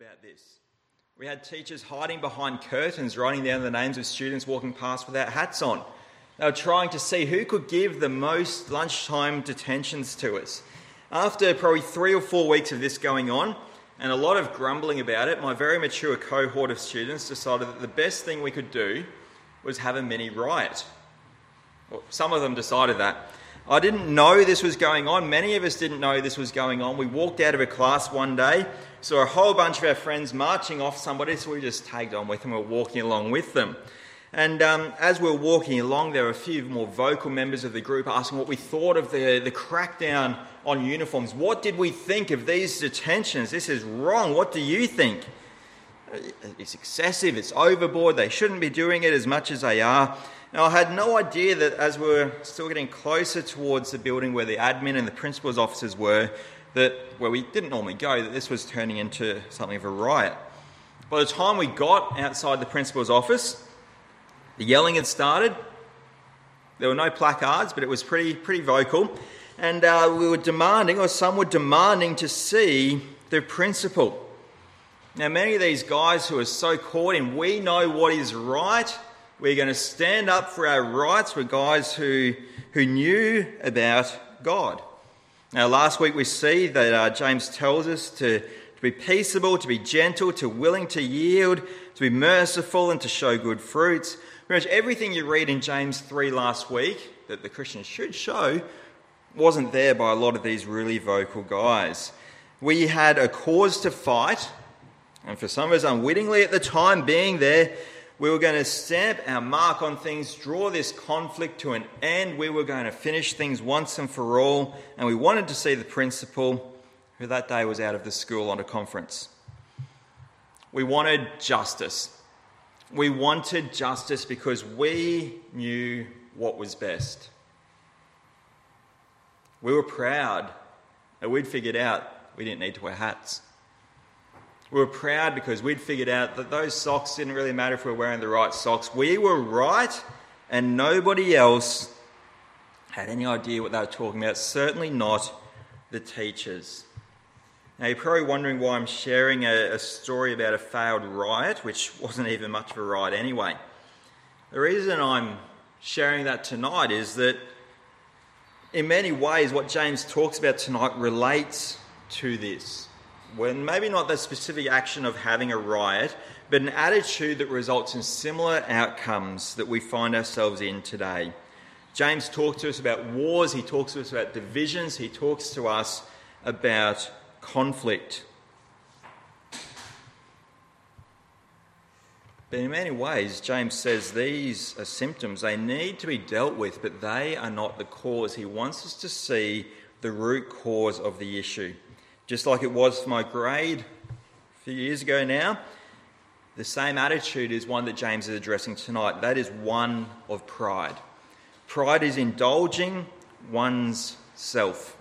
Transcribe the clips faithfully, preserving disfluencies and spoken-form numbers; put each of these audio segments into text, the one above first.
about this. We had teachers hiding behind curtains, writing down the names of students walking past without hats on. They were trying to see who could give the most lunchtime detentions to us. After probably three or four weeks of this going on, and a lot of grumbling about it, my very mature cohort of students decided that the best thing we could do was have a mini riot. Well, some of them decided that. I didn't know this was going on. Many of us didn't know this was going on. We walked out of a class one day, saw a whole bunch of our friends marching off somebody, so we just tagged on with them. We were walking along with them. And um, as we were walking along, there were a few more vocal members of the group asking what we thought of the, the crackdown on uniforms. What did we think of these detentions? This is wrong. What do you think? It's excessive. It's overboard. They shouldn't be doing it as much as they are. Now, I had no idea that as we were still getting closer towards the building where the admin and the principal's offices were, that where we didn't normally go, that this was turning into something of a riot. By the time we got outside the principal's office, the yelling had started. There were no placards, but it was pretty pretty vocal. And uh, we were demanding, or some were demanding, to see the principal. Now, many of these guys who are so caught in, we know what is right, we're going to stand up for our rights, were guys who, who knew about God. Now, last week we see that uh, James tells us to, to be peaceable, to be gentle, to willing to yield, to be merciful and to show good fruits. Pretty much everything you read in James three last week that the Christians should show wasn't there by a lot of these really vocal guys. We had a cause to fight, and for some of us unwittingly at the time being there, we were going to stamp our mark on things, draw this conflict to an end. We were going to finish things once and for all, and we wanted to see the principal, who that day was out of the school on a conference. We wanted justice. We wanted justice because we knew what was best. We were proud that we'd figured out we didn't need to wear hats. We were proud because we'd figured out that those socks didn't really matter if we were wearing the right socks. We were right and nobody else had any idea what they were talking about, certainly not the teachers. Now, you're probably wondering why I'm sharing a, a story about a failed riot, which wasn't even much of a riot anyway. The reason I'm sharing that tonight is that in many ways what James talks about tonight relates to this. When maybe not the specific action of having a riot, but an attitude that results in similar outcomes that we find ourselves in today. James talks to us about wars, he talks to us about divisions, he talks to us about conflict. But in many ways, James says these are symptoms. They need to be dealt with, but they are not the cause. He wants us to see the root cause of the issue. Just like it was for my grade a few years ago now, the same attitude is one that James is addressing tonight. That is one of pride. Pride is indulging one's self.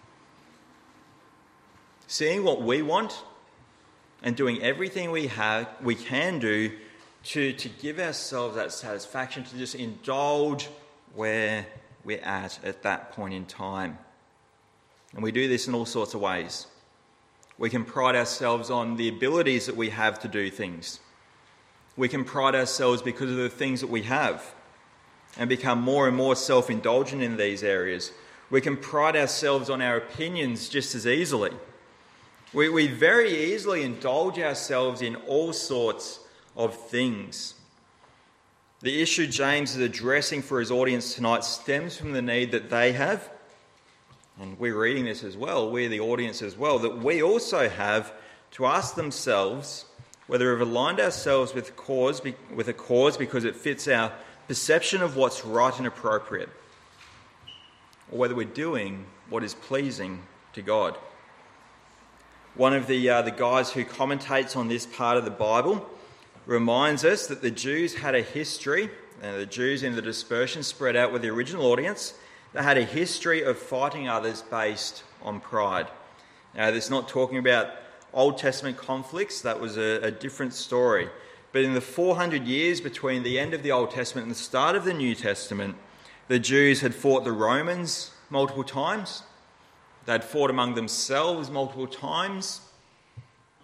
Seeing what we want and doing everything we have, we can do to, to give ourselves that satisfaction, to just indulge where we're at at that point in time. And we do this in all sorts of ways. We can pride ourselves on the abilities that we have to do things. We can pride ourselves because of the things that we have and become more and more self-indulgent in these areas. We can pride ourselves on our opinions just as easily. We, we very easily indulge ourselves in all sorts of things. The issue James is addressing for his audience tonight stems from the need that they have, and we're reading this as well, we're the audience as well, that we also have to ask themselves whether we've aligned ourselves with cause, with a cause because it fits our perception of what's right and appropriate, or whether we're doing what is pleasing to God. One of the, uh, the guys who commentates on this part of the Bible reminds us that the Jews had a history, and the Jews in the dispersion spread out with the original audience, they had a history of fighting others based on pride. Now, this is not talking about Old Testament conflicts, that was a, a different story. But in the four hundred years between the end of the Old Testament and the start of the New Testament, the Jews had fought the Romans multiple times. They'd fought among themselves multiple times.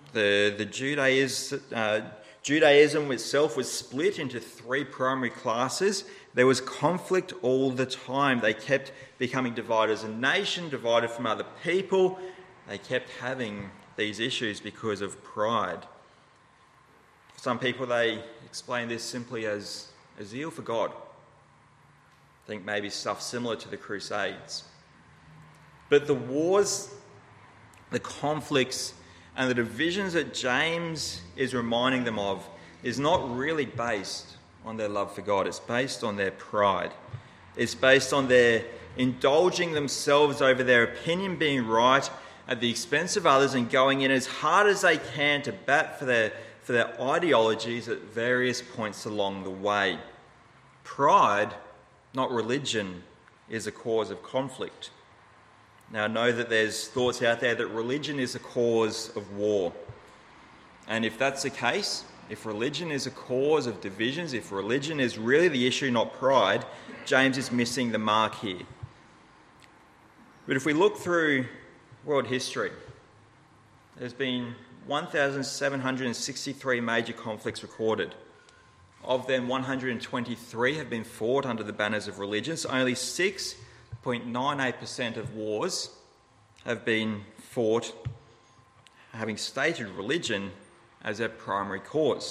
The, the Judaism, uh, Judaism itself was split into three primary classes. There was conflict all the time. They kept becoming divided as a nation, divided from other people. They kept having these issues because of pride. For some people, they explain this simply as a zeal for God. I think maybe stuff similar to the Crusades. But the wars, the conflicts, and the divisions that James is reminding them of is not really based on their love for God. It's based on their pride. It's based on their indulging themselves over their opinion being right at the expense of others and going in as hard as they can to bat for their, for their ideologies at various points along the way. Pride, not religion, is a cause of conflict. Now, I know that there's thoughts out there that religion is a cause of war. And if that's the case, if religion is a cause of divisions, if religion is really the issue, not pride, James is missing the mark here. But if we look through world history, there's been one thousand seven hundred sixty-three major conflicts recorded. Of them, one hundred twenty-three have been fought under the banners of religions. Only six zero point nine eight percent of wars have been fought having stated religion as their primary cause.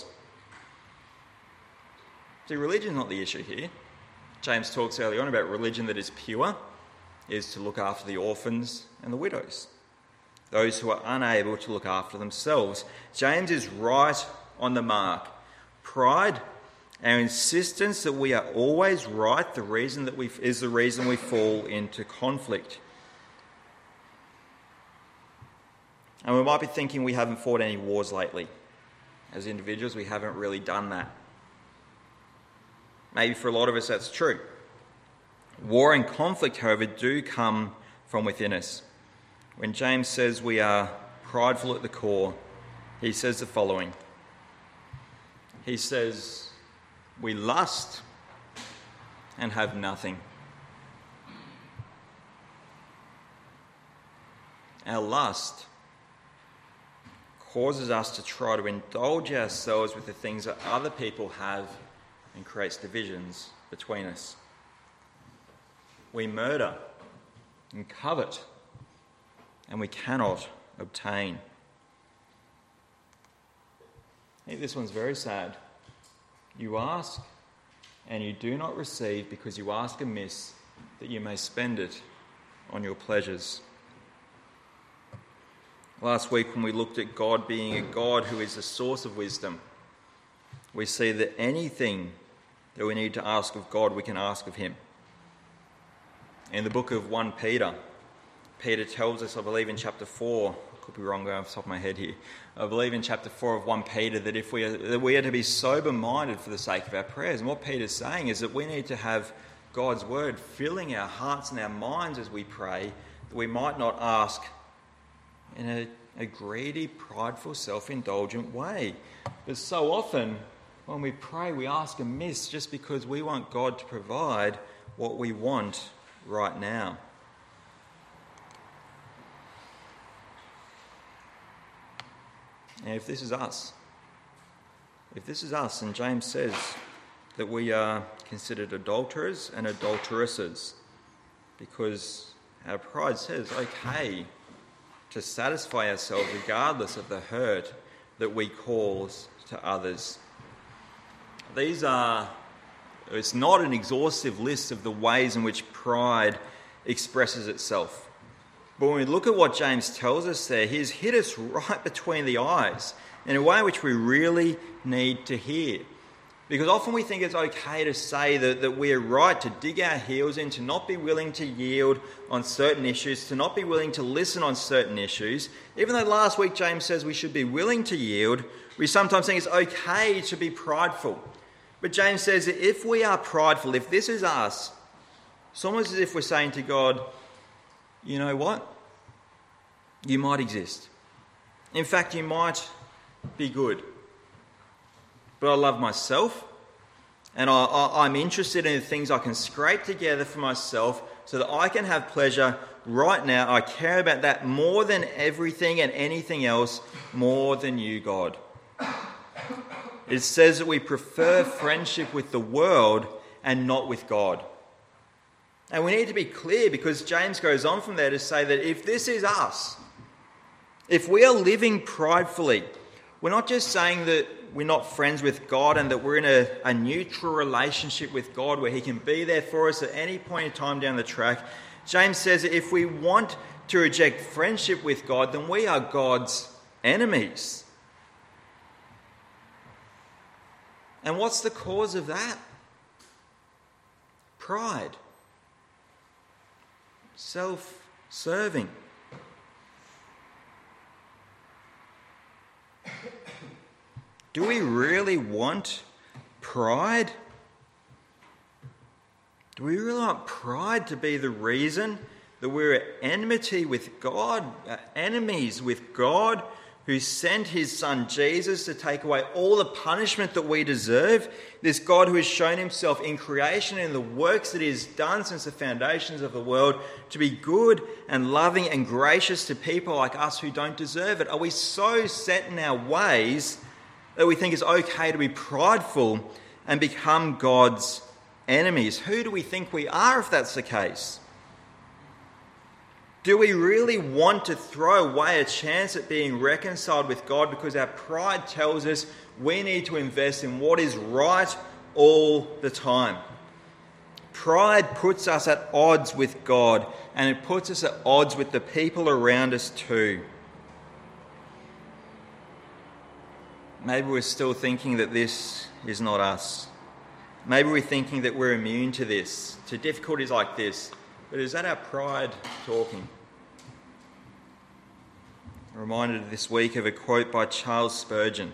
See, religion is not the issue here. James talks early on about religion that is pure, is to look after the orphans and the widows, those who are unable to look after themselves. James is right on the mark. Pride, our insistence that we are always right, the reason that we is the reason we fall into conflict. And we might be thinking we haven't fought any wars lately. As individuals, we haven't really done that. Maybe for a lot of us that's true. War and conflict, however, do come from within us. When James says we are prideful at the core, he says the following. He says, we lust and have nothing. Our lust causes us to try to indulge ourselves with the things that other people have and creates divisions between us. We murder and covet, and we cannot obtain. I think this one's very sad. You ask, and you do not receive because you ask amiss, that you may spend it on your pleasures. Last week, when we looked at God being a God who is the source of wisdom, we see that anything that we need to ask of God, we can ask of him. In the book of First Peter, Peter tells us, I believe in chapter four, I could be wrong going off the top of my head here, I believe in chapter four of First Peter that if we are, that we are to be sober-minded for the sake of our prayers. And what Peter's saying is that we need to have God's word filling our hearts and our minds as we pray, that we might not ask in a, a greedy, prideful, self-indulgent way. But so often, when we pray, we ask amiss just because we want God to provide what we want right now. And if this is us, if this is us, and James says that we are considered adulterers and adulteresses, because our pride says, okay, to satisfy ourselves regardless of the hurt that we cause to others. These are, it's not an exhaustive list of the ways in which pride expresses itself. But when we look at what James tells us there, he's hit us right between the eyes in a way which we really need to hear. Because often we think it's okay to say that, that we're right to dig our heels in, to not be willing to yield on certain issues, to not be willing to listen on certain issues. Even though last week James says we should be willing to yield, we sometimes think it's okay to be prideful. But James says that if we are prideful, if this is us, it's almost as if we're saying to God, you know what? You might exist. In fact, you might be good. But I love myself, and I, I, I'm interested in the things I can scrape together for myself so that I can have pleasure right now, I care about that more than everything and anything else, more than you, God. It says that we prefer friendship with the world and not with God. And we need to be clear, because James goes on from there to say that if this is us, if we are living pridefully, we're not just saying that we're not friends with God and that we're in a, a neutral relationship with God where he can be there for us at any point in time down the track. James says that if we want to reject friendship with God, then we are God's enemies. And what's the cause of that? Pride. Self-serving. Do we really want pride? Do we really want pride to be the reason that we're at enmity with God, enemies with God, who sent his son Jesus to take away all the punishment that we deserve? This God who has shown himself in creation and in the works that he has done since the foundations of the world to be good and loving and gracious to people like us who don't deserve it. Are we so set in our ways that we think it's okay to be prideful and become God's enemies? Who do we think we are if that's the case? Do we really want to throw away a chance at being reconciled with God because our pride tells us we need to invest in what is right all the time? Pride puts us at odds with God, and it puts us at odds with the people around us too. Maybe we're still thinking that this is not us. Maybe we're thinking that we're immune to this, to difficulties like this. But is that our pride talking? I'm reminded this week of a quote by Charles Spurgeon.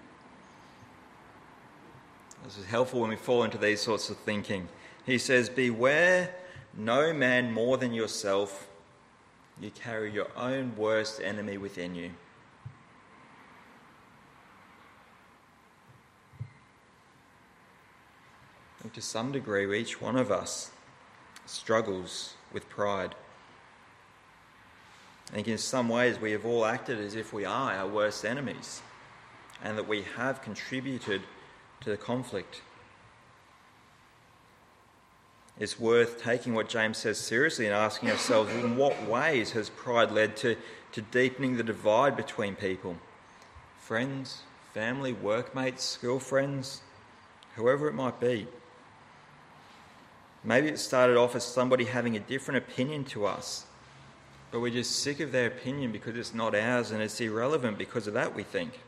This is helpful when we fall into these sorts of thinking. He says, "Beware no man more than yourself. You carry your own worst enemy within you." And to some degree, each one of us struggles with pride. I think in some ways we have all acted as if we are our worst enemies and that we have contributed to the conflict. It's worth taking what James says seriously and asking ourselves, in what ways has pride led to, to deepening the divide between people? Friends, family, workmates, school friends, whoever it might be. Maybe it started off as somebody having a different opinion to us, but we're just sick of their opinion because it's not ours and it's irrelevant because of that, we think.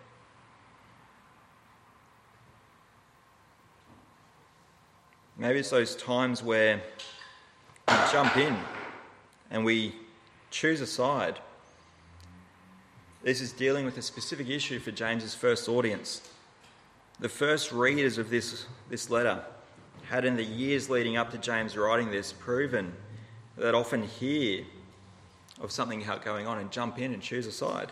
Maybe it's those times where we jump in and we choose a side. This is dealing with a specific issue for James's first audience. The first readers of this, this letter had, in the years leading up to James writing this, proven that often hear of something going on and jump in and choose a side.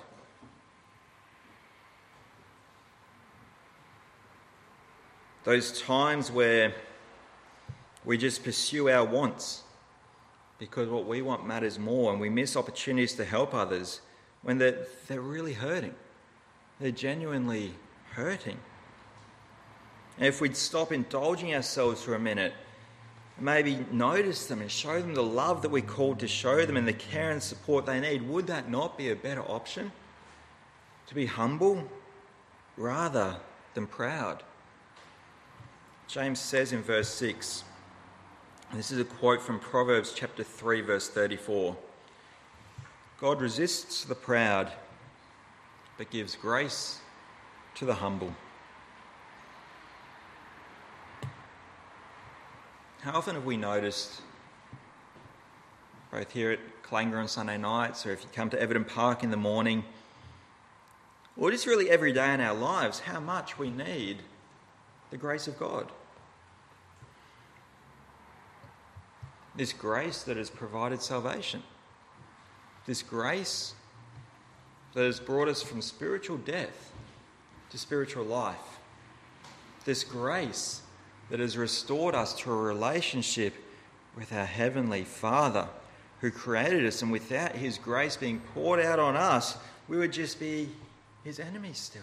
Those times where we just pursue our wants because what we want matters more, and we miss opportunities to help others when they're, they're really hurting. They're genuinely hurting. And if we'd stop indulging ourselves for a minute, maybe notice them and show them the love that we're called to show them and the care and support they need, would that not be a better option? To be humble rather than proud. James says in verse six, and this is a quote from Proverbs chapter three, verse thirty-four. God resists the proud, but gives grace to the humble. How often have we noticed, both here at Clangar on Sunday nights, or if you come to Everton Park in the morning, or just really every day in our lives, how much we need the grace of God? This grace that has provided salvation. This grace that has brought us from spiritual death to spiritual life. This grace that has restored us to a relationship with our Heavenly Father, who created us, and without his grace being poured out on us, we would just be his enemies still.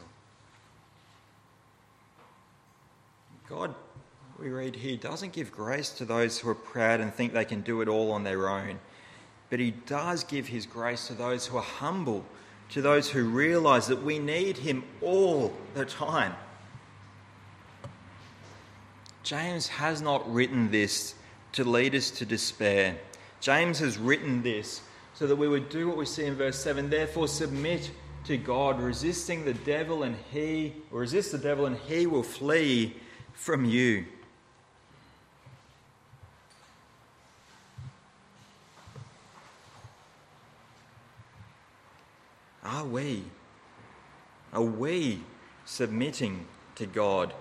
God, we read here, doesn't give grace to those who are proud and think they can do it all on their own, but he does give his grace to those who are humble, to those who realise that we need him all the time. James has not written this to lead us to despair. James has written this so that we would do what we see in verse seven. Therefore submit to God, resisting the devil and he, or resist the devil and he will flee from you. Are we? Are we submitting to God?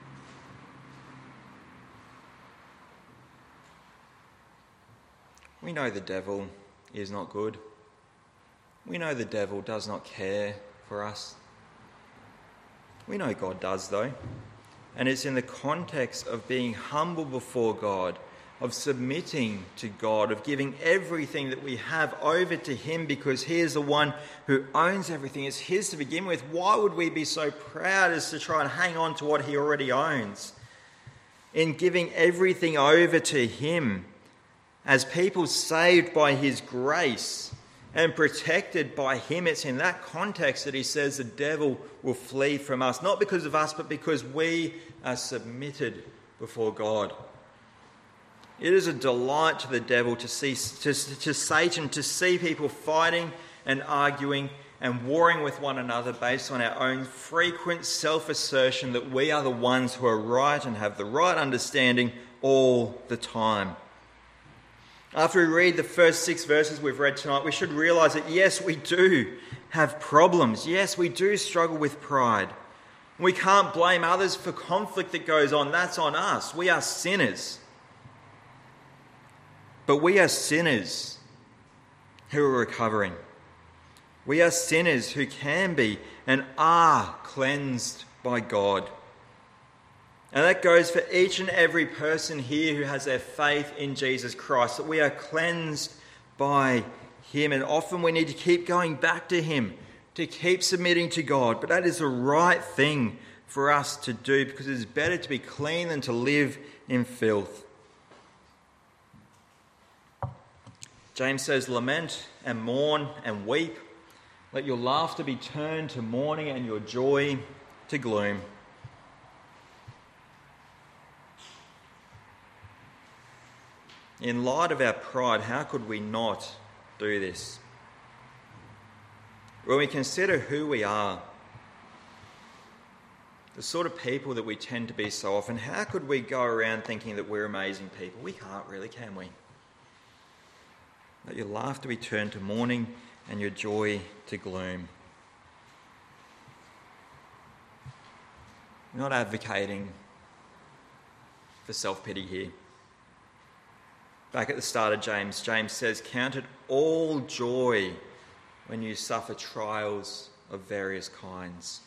We know the devil is not good. We know the devil does not care for us. We know God does, though. And it's in the context of being humble before God, of submitting to God, of giving everything that we have over to him because he is the one who owns everything. It's his to begin with. Why would we be so proud as to try and hang on to what he already owns? In giving everything over to him, as people saved by his grace and protected by him, it's in that context that he says the devil will flee from us, not because of us, but because we are submitted before God. It is a delight to the devil to see, to, to Satan, to see people fighting and arguing and warring with one another based on our own frequent self-assertion that we are the ones who are right and have the right understanding all the time. After we read the first six verses we've read tonight, we should realise that yes, we do have problems. Yes, we do struggle with pride. We can't blame others for conflict that goes on. That's on us. We are sinners. But we are sinners who are recovering. We are sinners who can be and are cleansed by God. And that goes for each and every person here who has their faith in Jesus Christ, that we are cleansed by him. And often we need to keep going back to him, to keep submitting to God. But that is the right thing for us to do, because it is better to be clean than to live in filth. James says, lament and mourn and weep. Let your laughter be turned to mourning and your joy to gloom. In light of our pride, how could we not do this? When we consider who we are, the sort of people that we tend to be so often, how could we go around thinking that we're amazing people? We can't really, can we? Let your laughter be turned to mourning and your joy to gloom. I'm not advocating for self-pity here. Back at the start of James, James says, count it all joy when you suffer trials of various kinds.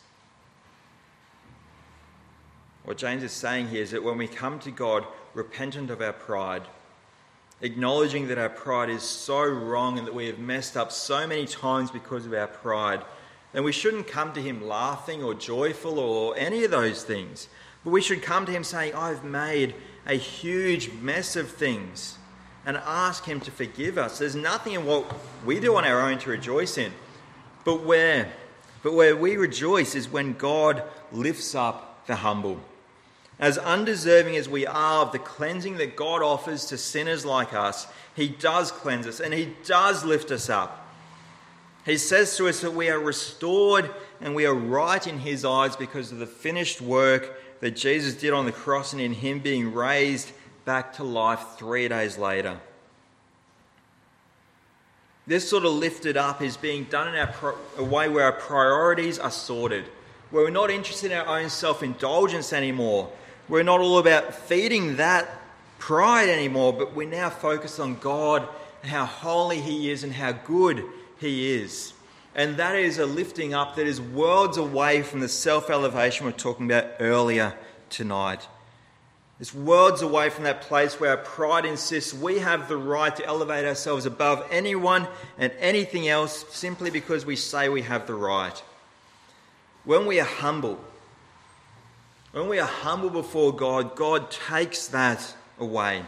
What James is saying here is that when we come to God repentant of our pride, acknowledging that our pride is so wrong and that we have messed up so many times because of our pride, then we shouldn't come to him laughing or joyful or any of those things. But we should come to him saying, I've made a huge mess of things, and ask him to forgive us. There's nothing in what we do on our own to rejoice in. But where, but where we rejoice is when God lifts up the humble. As undeserving as we are of the cleansing that God offers to sinners like us, he does cleanse us and he does lift us up. He says to us that we are restored and we are right in his eyes because of the finished work that Jesus did on the cross and in him being raised back to life three days later. This sort of lifted up is being done in our pro- a way where our priorities are sorted, where we're not interested in our own self-indulgence anymore. We're not all about feeding that pride anymore, but we're now focused on God and how holy he is and how good he is. And that is a lifting up that is worlds away from the self-elevation we were talking about earlier tonight. It's worlds away from that place where our pride insists we have the right to elevate ourselves above anyone and anything else simply because we say we have the right. When we are humble, when we are humble before God, God takes that away.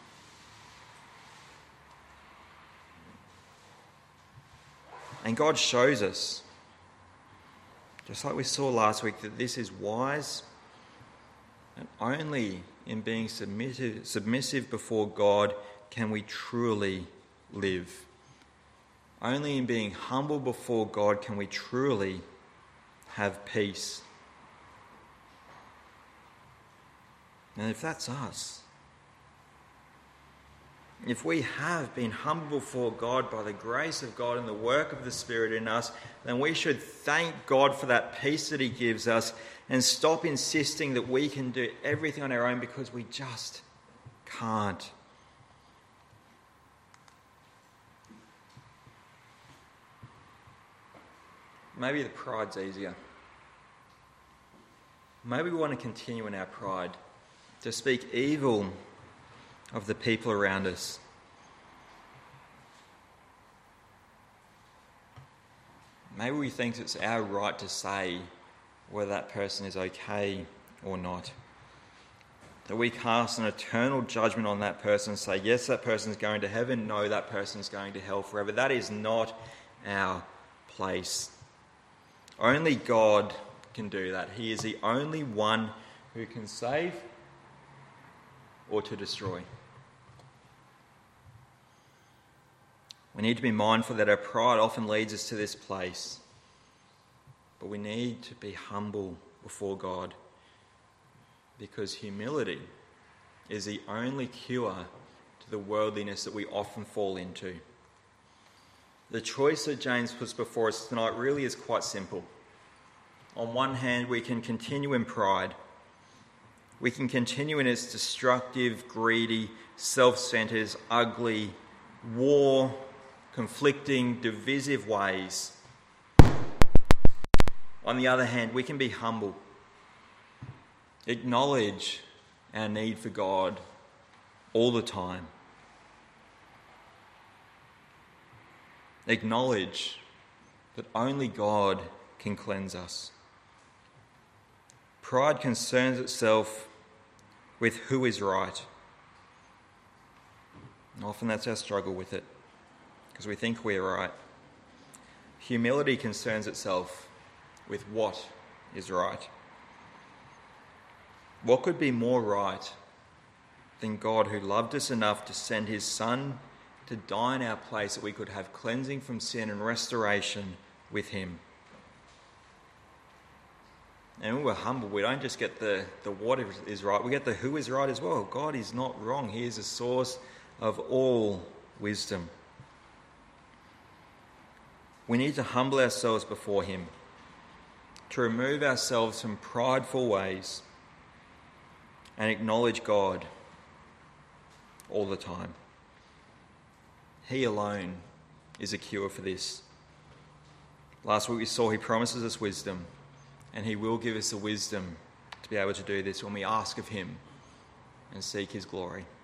And God shows us, just like we saw last week, that this is wise, and only in being submissive, submissive before God can we truly live. Only in being humble before God can we truly have peace. And if that's us, if we have been humble before God by the grace of God and the work of the Spirit in us, then we should thank God for that peace that He gives us and stop insisting that we can do everything on our own, because we just can't. Maybe the pride's easier. Maybe we want to continue in our pride, to speak evil of the people around us. Maybe we think it's our right to say whether that person is okay or not. That we cast an eternal judgment on that person and say, yes, that person is going to heaven, no, that person is going to hell forever. That is not our place. Only God can do that. He is the only one who can save or to destroy. We need to be mindful that our pride often leads us to this place. But we need to be humble before God, because humility is the only cure to the worldliness that we often fall into. The choice that James puts before us tonight really is quite simple. On one hand, we can continue in pride. We can continue in its destructive, greedy, self-centered, ugly, war, conflicting, divisive ways. On the other hand, we can be humble, acknowledge our need for God all the time, acknowledge that only God can cleanse us. Pride concerns itself with who is right. And often that's our struggle with it, because we think we're right. Humility concerns itself with what is right. What could be more right than God, who loved us enough to send His Son to die in our place that we could have cleansing from sin and restoration with Him? And when we're humble, we don't just get the, the what is right, we get the who is right as well. God is not wrong. He is the source of all wisdom. We need to humble ourselves before Him, to remove ourselves from prideful ways and acknowledge God all the time. He alone is a cure for this. Last week we saw He promises us wisdom, and He will give us the wisdom to be able to do this when we ask of Him and seek His glory.